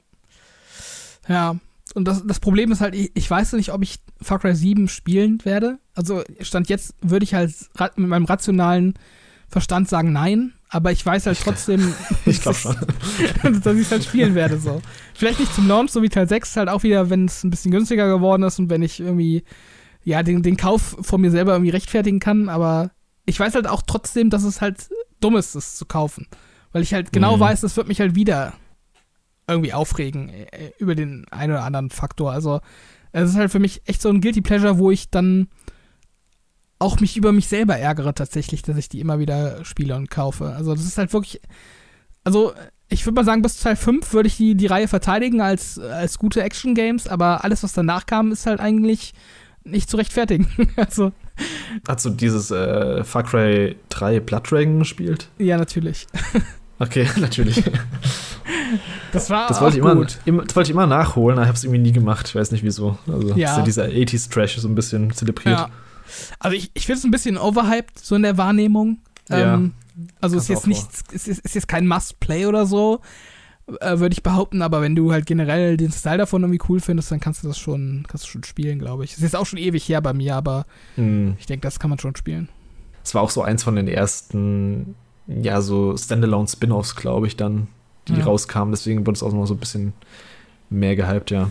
Und das Problem ist halt, ich weiß nicht, ob ich Far Cry 7 spielen werde. Also Stand jetzt würde ich halt mit meinem rationalen Verstand sagen nein, aber ich weiß halt trotzdem, ich glaube schon, dass ich es halt spielen werde. So. Vielleicht nicht zum Launch, so wie Teil 6, halt auch wieder, wenn es ein bisschen günstiger geworden ist und wenn ich irgendwie ja den Kauf von mir selber irgendwie rechtfertigen kann, aber ich weiß halt auch trotzdem, dass es halt dumm ist, das zu kaufen. Weil ich halt genau weiß, das wird mich halt wieder irgendwie aufregen über den einen oder anderen Faktor. Also es ist halt für mich echt so ein Guilty Pleasure, wo ich dann auch mich über mich selber ärgere tatsächlich, dass ich die immer wieder spiele und kaufe. Also das ist halt wirklich, also ich würde mal sagen, bis Teil 5 würde ich die Reihe verteidigen als gute Action-Games, aber alles, was danach kam, ist halt eigentlich nicht zu rechtfertigen. Also hast du dieses Far Cry 3 Blood Dragon gespielt? Ja, natürlich. Okay, natürlich. Das war das auch wollte gut. Das wollte ich immer nachholen, aber ich habe es irgendwie nie gemacht. Ich weiß nicht wieso. Also ja. Ist ja dieser 80s-Trash so ein bisschen zelebriert. Ja. Also ich finde es ein bisschen overhyped, so in der Wahrnehmung. Ja. Also ist jetzt nichts, ist jetzt kein Must-Play oder so, würde ich behaupten, aber wenn du halt generell den Style davon irgendwie cool findest, dann kannst du schon spielen, glaube ich. Ist jetzt auch schon ewig her bei mir, aber ich denke, das kann man schon spielen. Es war auch so eins von den ersten, ja, so Standalone-Spin-Offs, glaube ich, dann, die rauskamen. Deswegen wurde es auch noch so ein bisschen mehr gehypt, ja.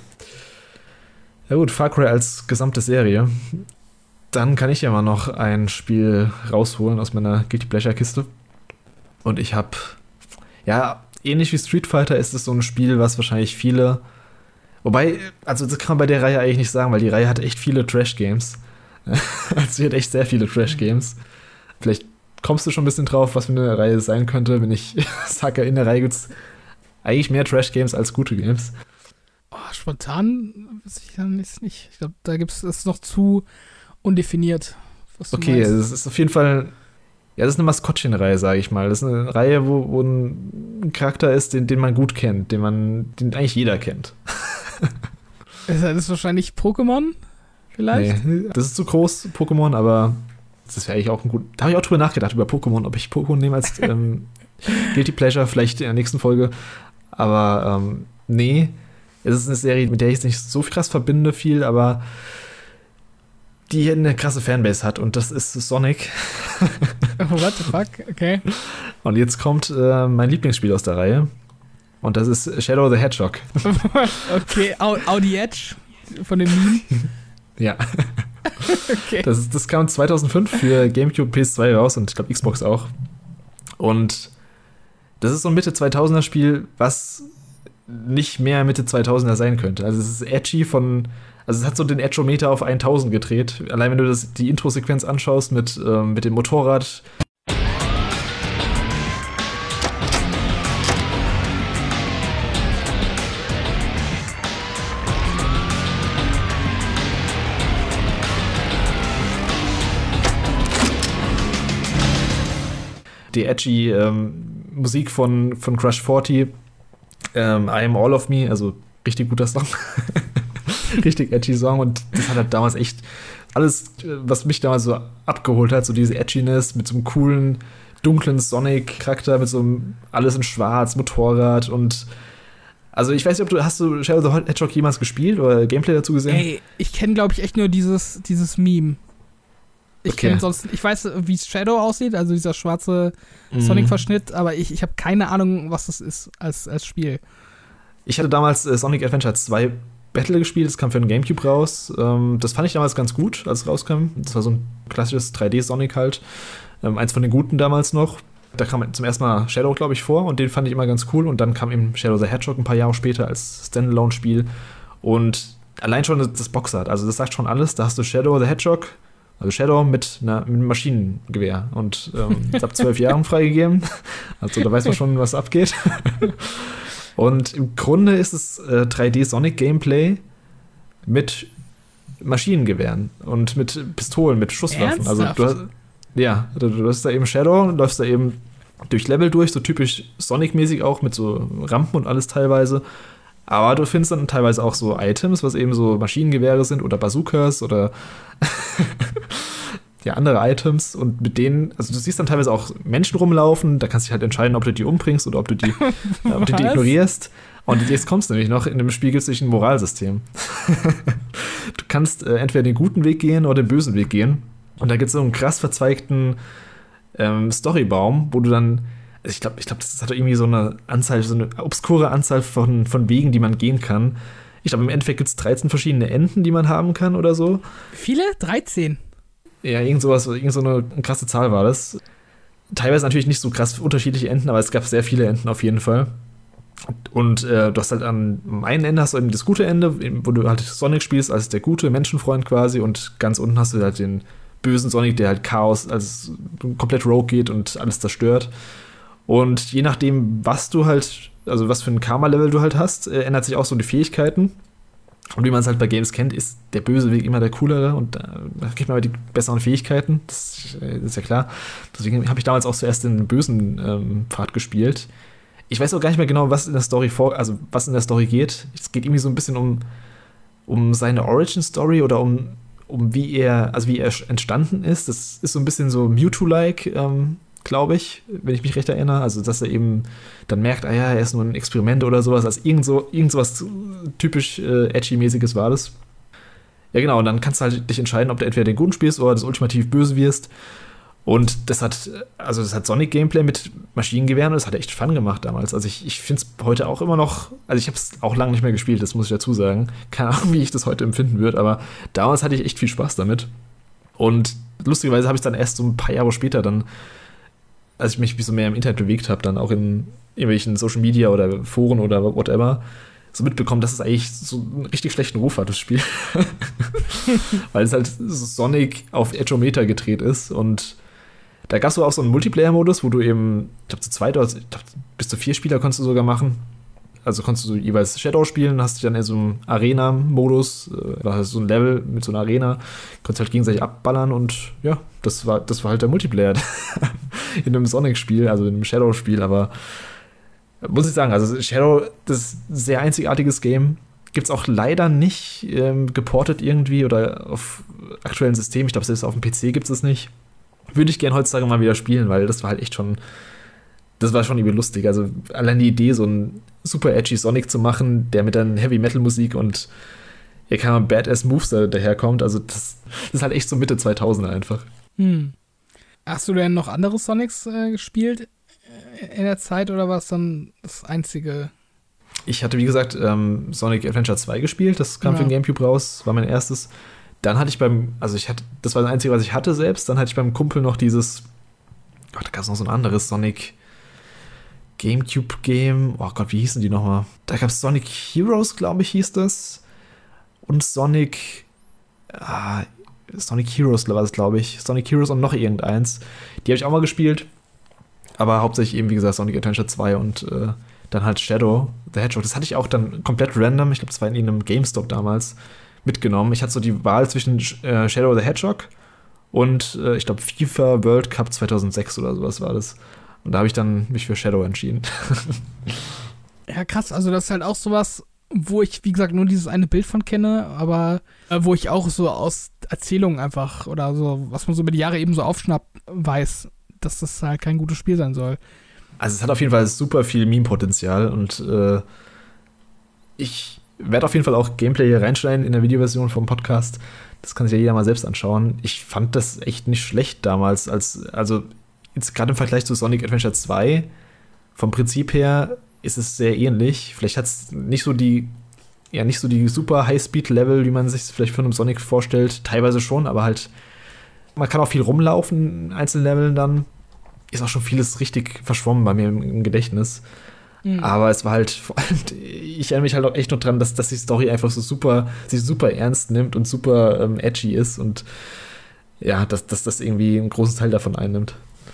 Ja gut, Far Cry als gesamte Serie. Dann kann ich ja mal noch ein Spiel rausholen aus meiner Guilty Pleasure-Kiste. Und ich habe, ja, ähnlich wie Street Fighter ist es so ein Spiel, was wahrscheinlich viele, wobei, also das kann man bei der Reihe eigentlich nicht sagen, weil die Reihe hat echt viele Trash-Games. Also sie hat echt sehr viele Trash-Games. Vielleicht kommst du schon ein bisschen drauf, was für eine Reihe es sein könnte, wenn ich sage, in der Reihe gibt es eigentlich mehr Trash-Games als gute Games. Oh, spontan weiß ich dann nicht. Ich glaube, da gibt es noch zu undefiniert. Was du Okay, meinst. es ist auf jeden Fall, ja, das ist eine Maskottchenreihe, sage ich mal. Das ist eine Reihe, wo ein Charakter ist, den man gut kennt, den eigentlich jeder kennt. Das ist wahrscheinlich Pokémon, vielleicht? Nee, das ist zu groß, Pokémon, aber das wäre eigentlich auch ein gut. Da habe ich auch drüber nachgedacht, über Pokémon, ob ich Pokémon nehme als Guilty Pleasure, vielleicht in der nächsten Folge. Aber nee, es ist eine Serie, mit der ich es nicht so krass verbinde, aber die eine krasse Fanbase hat und das ist Sonic. Oh, what the fuck? Okay. Und jetzt kommt mein Lieblingsspiel aus der Reihe und das ist Shadow the Hedgehog. Okay, Audi Edge von dem Meme. Ja. Okay. Das kam 2005 für GameCube, PS2 raus und ich glaube Xbox auch. Und das ist so ein Mitte 2000er Spiel, was nicht mehr Mitte 2000er sein könnte. Also es ist edgy also es hat so den Edgeometer auf 1000 gedreht. Allein wenn du die Intro-Sequenz anschaust mit dem Motorrad. Die edgy Musik von Crush 40, I Am All of Me, also richtig guter Song. Richtig edgy Song und das hat halt damals echt alles, was mich damals so abgeholt hat, so diese Edginess mit so einem coolen, dunklen Sonic-Charakter, mit so einem alles in schwarz, Motorrad und also ich weiß nicht, hast du Shadow the Hedgehog jemals gespielt oder Gameplay dazu gesehen? Ey, ich kenne, glaube ich, echt nur dieses Meme. Ich weiß, wie Shadow aussieht, also dieser schwarze Sonic-Verschnitt, aber ich habe keine Ahnung, was das ist als Spiel. Ich hatte damals Sonic Adventure 2 Battle gespielt, das kam für den Gamecube raus. Das fand ich damals ganz gut, als es rauskam. Das war so ein klassisches 3D-Sonic halt. Eins von den guten damals noch. Da kam zum ersten Mal Shadow, glaube ich, vor und den fand ich immer ganz cool. Und dann kam eben Shadow the Hedgehog ein paar Jahre später als Standalone-Spiel. Und allein schon das Boxart, also das sagt schon alles. Da hast du Shadow the Hedgehog, also Shadow mit einem Maschinengewehr. Und ist ab 12 Jahren freigegeben. Also da weiß man schon, was abgeht. Und im Grunde ist es 3D-Sonic-Gameplay mit Maschinengewehren und mit Pistolen, mit Schusswaffen. Ernsthaft? Also du hast da eben Shadow, läufst da eben durch Level durch, so typisch Sonic-mäßig auch, mit so Rampen und alles teilweise. Aber du findest dann teilweise auch so Items, was eben so Maschinengewehre sind oder Bazookas oder ja, andere Items und mit denen, also du siehst dann teilweise auch Menschen rumlaufen, da kannst du dich halt entscheiden, ob du die umbringst oder ob du die ignorierst. Und jetzt kommst du nämlich noch, in dem Spiel gibt es ein Moralsystem. Du kannst entweder den guten Weg gehen oder den bösen Weg gehen. Und da gibt es so einen krass verzweigten Storybaum, wo du dann, also ich glaube, das hat irgendwie so eine Anzahl, so eine obskure Anzahl von Wegen, die man gehen kann. Ich glaube, im Endeffekt gibt es 13 verschiedene Enden, die man haben kann oder so. Viele? 13? Ja, irgend so eine krasse Zahl war das. Teilweise natürlich nicht so krass unterschiedliche Enden, aber es gab sehr viele Enden auf jeden Fall. Und du hast halt am einen Ende hast du eben das gute Ende, wo du halt Sonic spielst als der gute Menschenfreund quasi und ganz unten hast du halt den bösen Sonic, der halt Chaos, also komplett rogue geht und alles zerstört. Und je nachdem, was du halt, also was für ein Karma-Level du halt hast, ändert sich auch so die Fähigkeiten. Und wie man es halt bei Games kennt, ist der böse Weg immer der coolere und da kriegt man aber die besseren Fähigkeiten. Das ist ja klar. Deswegen habe ich damals auch zuerst den bösen Pfad gespielt. Ich weiß auch gar nicht mehr genau, was in der Story was in der Story geht. Es geht irgendwie so ein bisschen um seine Origin-Story oder um wie er entstanden ist. Das ist so ein bisschen so Mewtwo-like, glaube ich, wenn ich mich recht erinnere. Also, dass er eben dann merkt, er ist nur ein Experiment oder sowas. Also irgend sowas typisch Edgy-mäßiges war das. Ja, genau. Und dann kannst du halt dich entscheiden, ob du entweder den Guten spielst oder das ultimativ Böse wirst. Und das hat Sonic-Gameplay mit Maschinengewehren und das hat echt Fun gemacht damals. Also ich finde es heute auch immer noch, also ich habe es auch lange nicht mehr gespielt, das muss ich dazu sagen. Keine Ahnung, wie ich das heute empfinden würde, aber damals hatte ich echt viel Spaß damit. Und lustigerweise habe ich es dann erst so ein paar Jahre später dann, als ich mich so mehr im Internet bewegt habe, dann auch in irgendwelchen Social Media oder Foren oder whatever, so mitbekommen, dass es eigentlich so einen richtig schlechten Ruf hat, das Spiel. Weil es halt Sonic auf Edgeometer gedreht ist und da gab es auch so einen Multiplayer-Modus, wo du eben, ich glaube, zu zweit oder bis zu 4 Spieler konntest du sogar machen. Also konntest du jeweils Shadow spielen, hast du dann in so einem Arena-Modus, so ein Level mit so einer Arena, konntest halt gegenseitig abballern und ja, das war halt der Multiplayer in einem Sonic-Spiel, also in einem Shadow-Spiel, aber muss ich sagen, also Shadow, das ist ein sehr einzigartiges Game. Gibt's auch leider nicht geportet irgendwie oder auf aktuellen Systemen. Ich glaube, selbst auf dem PC gibt es nicht. Würde ich gerne heutzutage mal wieder spielen, weil das war halt echt schon, das war schon irgendwie lustig. Also allein die Idee, so einen super edgy Sonic zu machen, der mit dann Heavy-Metal-Musik und ja, keine Ahnung, Badass-Moves daherkommt. Also das ist halt echt so Mitte 2000er einfach. Hast du denn noch andere Sonics gespielt in der Zeit oder war es dann das einzige? Ich hatte, wie gesagt, Sonic Adventure 2 gespielt. Das kam für den Gamecube raus, war mein erstes. Dann hatte ich das war das Einzige, was ich hatte selbst. Dann hatte ich beim Kumpel noch dieses, da gab es noch so ein anderes Sonic Gamecube-Game. Oh Gott, wie hießen die nochmal? Da gab es Sonic Heroes, glaube ich, hieß das. Und Sonic Heroes war das, glaube ich. Sonic Heroes und noch irgendeins. Die habe ich auch mal gespielt. Aber hauptsächlich eben, wie gesagt, Sonic Adventure 2 und dann halt Shadow the Hedgehog. Das hatte ich auch dann komplett random. Ich glaube, das war in irgendeinem GameStop damals mitgenommen. Ich hatte so die Wahl zwischen Shadow the Hedgehog und ich glaube FIFA World Cup 2006 oder sowas war das. Und da habe ich dann mich für Shadow entschieden. Ja, krass. Also das ist halt auch sowas, wo ich, wie gesagt, nur dieses eine Bild von kenne, aber wo ich auch so aus Erzählungen einfach oder so, was man so über die Jahre eben so aufschnappt, weiß, dass das halt kein gutes Spiel sein soll. Also es hat auf jeden Fall super viel Meme-Potenzial und ich werde auf jeden Fall auch Gameplay hier reinschneiden in der Videoversion vom Podcast. Das kann sich ja jeder mal selbst anschauen. Ich fand das echt nicht schlecht damals, also jetzt gerade im Vergleich zu Sonic Adventure 2, vom Prinzip her ist es sehr ähnlich. Vielleicht hat es nicht so die super High-Speed-Level, wie man sich vielleicht von einem Sonic vorstellt. Teilweise schon, aber halt, man kann auch viel rumlaufen in einzelnen Leveln dann. Ist auch schon vieles richtig verschwommen bei mir im Gedächtnis. Aber es war halt, vor allem, ich erinnere mich halt auch echt noch dran, dass die Story einfach so sich super ernst nimmt und super edgy ist und ja, dass das irgendwie einen großen Teil davon einnimmt.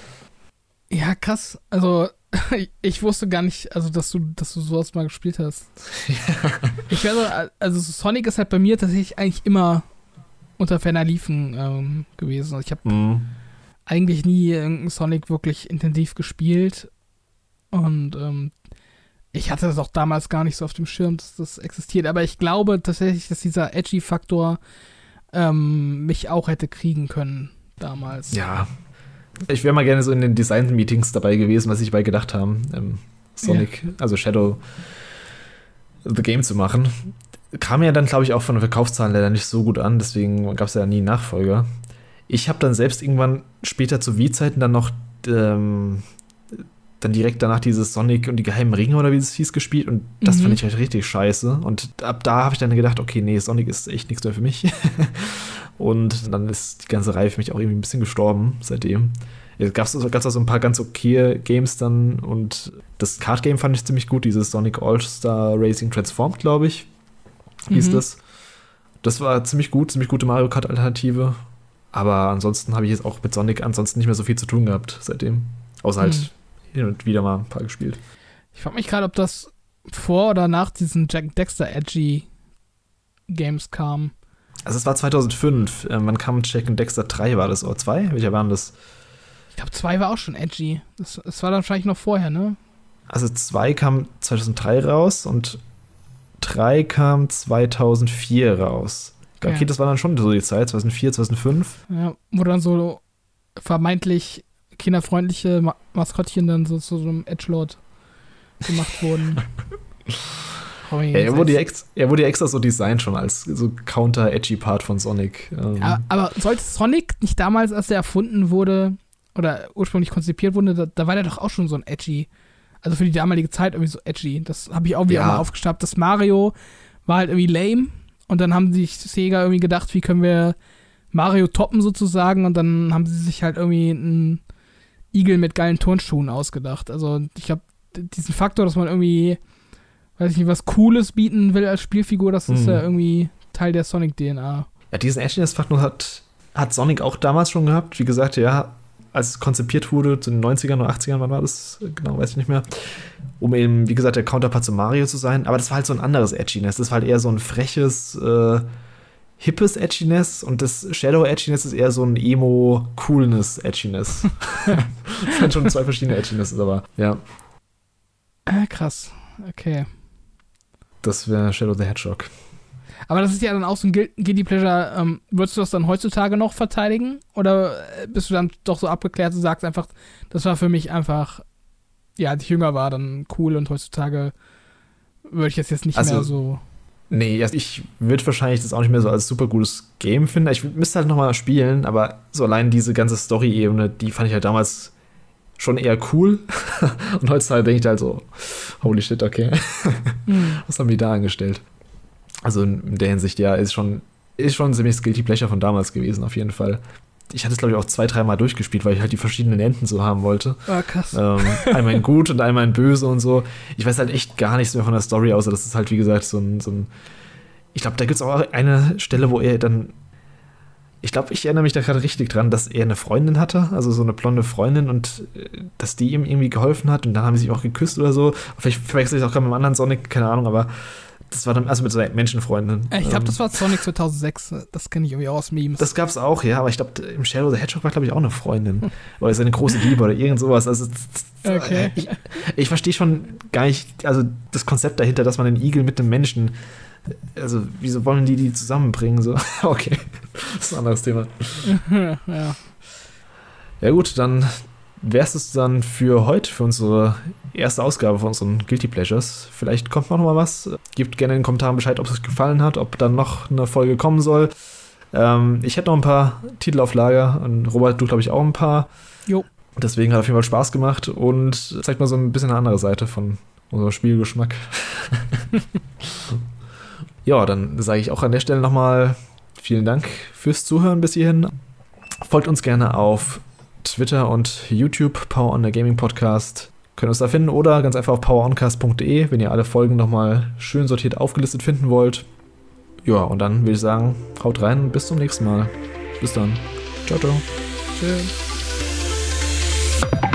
Ja, krass. Also, ich wusste gar nicht, also, dass du sowas mal gespielt hast. Ich werde, also, Sonic ist halt bei mir tatsächlich eigentlich immer unter ferner Liefen gewesen. Also ich habe eigentlich nie irgendeinen Sonic wirklich intensiv gespielt. Und ich hatte das auch damals gar nicht so auf dem Schirm, dass das existiert. Aber ich glaube tatsächlich, dass dieser Edgy-Faktor mich auch hätte kriegen können damals. Ja. Ich wäre mal gerne so in den Design-Meetings dabei gewesen, was sich dabei gedacht haben, Sonic, also Shadow the Game zu machen. Kam ja dann, glaube ich, auch von den Verkaufszahlen leider nicht so gut an, deswegen gab es ja nie einen Nachfolger. Ich habe dann selbst irgendwann später zu Wii-Zeiten dann noch dann direkt danach dieses Sonic und die geheimen Ringe oder wie es hieß gespielt und das fand ich halt richtig scheiße und ab da habe ich dann gedacht, okay, nee, Sonic ist echt nichts mehr für mich. Und dann ist die ganze Reihe für mich auch irgendwie ein bisschen gestorben seitdem. Es gab auch so ein paar ganz okay Games dann und das Card-Game fand ich ziemlich gut, dieses Sonic All-Star Racing Transformed, glaube ich, hieß das. Das war ziemlich gute Mario Kart-Alternative. Aber ansonsten habe ich jetzt auch mit Sonic ansonsten nicht mehr so viel zu tun gehabt seitdem. Außer halt hin und wieder mal ein paar gespielt. Ich frage mich gerade, ob das vor oder nach diesen Jack Dexter Edgy Games kam. Also es war 2005. Wann kam Jack and Dexter 3 war das? Oder 2? Welcher waren das? Ich glaube, 2 war auch schon edgy. Das war dann wahrscheinlich noch vorher, ne? Also 2 kam 2003 raus und 3 kam 2004 raus. Okay, das war dann schon so die Zeit, 2004, 2005. Ja, wo dann so vermeintlich kinderfreundliche Maskottchen dann so zu so einem Edgelord gemacht wurden. Er wurde ja extra so designt schon als so Counter-Edgy-Part von Sonic. Ja, aber sollte Sonic nicht damals, als er erfunden wurde oder ursprünglich konzipiert wurde, da war der doch auch schon so ein Edgy. Also für die damalige Zeit irgendwie so edgy. Das habe ich auch wieder mal aufgeschnappt. Das Mario war halt irgendwie lame und dann haben sich Sega irgendwie gedacht, wie können wir Mario toppen sozusagen und dann haben sie sich halt irgendwie einen Igel mit geilen Turnschuhen ausgedacht. Also ich habe diesen Faktor, dass man irgendwie, weiß ich nicht, was Cooles bieten will als Spielfigur, das ist ja irgendwie Teil der Sonic-DNA. Ja, diesen Edginess-Faktor hat Sonic auch damals schon gehabt. Wie gesagt, ja, als es konzipiert wurde, zu den 90ern oder 80ern, wann war das? Genau, weiß ich nicht mehr. Um eben, wie gesagt, der Counterpart zu Mario zu sein. Aber das war halt so ein anderes Edginess. Das war halt eher so ein freches, hippes Edginess. Und das Shadow Edginess ist eher so ein Emo-Coolness Edginess. Das sind schon zwei verschiedene Edginesses, aber ja. Krass, okay. Das wäre Shadow the Hedgehog. Aber das ist ja dann auch so ein Guilty Pleasure. Würdest du das dann heutzutage noch verteidigen? Oder bist du dann doch so abgeklärt und sagst einfach, das war für mich einfach, ja, als ich jünger war, dann cool und heutzutage würde ich jetzt nicht mehr so. Nee, also ich würde wahrscheinlich das auch nicht mehr so als super gutes Game finden. Ich müsste halt nochmal spielen, aber so allein diese ganze Story-Ebene, die fand ich halt damals schon eher cool. Und heutzutage denke ich halt so, holy shit, okay. Was haben die da angestellt? Also in der Hinsicht, ja, ist schon ein ziemlich Guilty Pleasure von damals gewesen, auf jeden Fall. Ich hatte es, glaube ich, auch 2-3 Mal durchgespielt, weil ich halt die verschiedenen Enden so haben wollte. Ah, krass. Einmal in gut und einmal in böse und so. Ich weiß halt echt gar nichts mehr von der Story, außer das ist halt, wie gesagt, so ein ich glaube, da gibt es auch eine Stelle, wo er dann ich glaube, ich erinnere mich da gerade richtig dran, dass er eine Freundin hatte, also so eine blonde Freundin und dass die ihm irgendwie geholfen hat und dann haben sie sich auch geküsst oder so. Vielleicht verwechsel ich es auch gerade mit einem anderen Sonic, keine Ahnung, aber das war dann also mit so einer Menschenfreundin. Ich glaube, das war Sonic 2006. Das kenne ich irgendwie aus Memes. Das gab's auch, ja, aber ich glaube, im Shadow the Hedgehog war, glaube ich, auch eine Freundin. Oder seine große Liebe oder irgend sowas. Also, okay. Ich verstehe schon gar nicht, also das Konzept dahinter, dass man einen Igel mit einem Menschen, also wieso wollen die zusammenbringen? So, okay, das ist ein anderes Thema. Ja. Ja gut, dann wär's es dann für heute, für unsere erste Ausgabe von unseren Guilty Pleasures. Vielleicht kommt noch mal was. Gebt gerne in den Kommentaren Bescheid, ob es euch gefallen hat, ob dann noch eine Folge kommen soll. Ich hätte noch ein paar Titel auf Lager und Robert, du glaube ich auch ein paar. Jo. Deswegen hat auf jeden Fall Spaß gemacht und zeigt mal so ein bisschen eine andere Seite von unserem Spielgeschmack. Ja, dann sage ich auch an der Stelle nochmal vielen Dank fürs Zuhören bis hierhin. Folgt uns gerne auf Twitter und YouTube, Power on the Gaming Podcast. Könnt ihr uns da finden oder ganz einfach auf poweroncast.de, wenn ihr alle Folgen nochmal schön sortiert aufgelistet finden wollt. Ja, und dann würde ich sagen, haut rein und bis zum nächsten Mal. Bis dann. Ciao, ciao. Tschüss.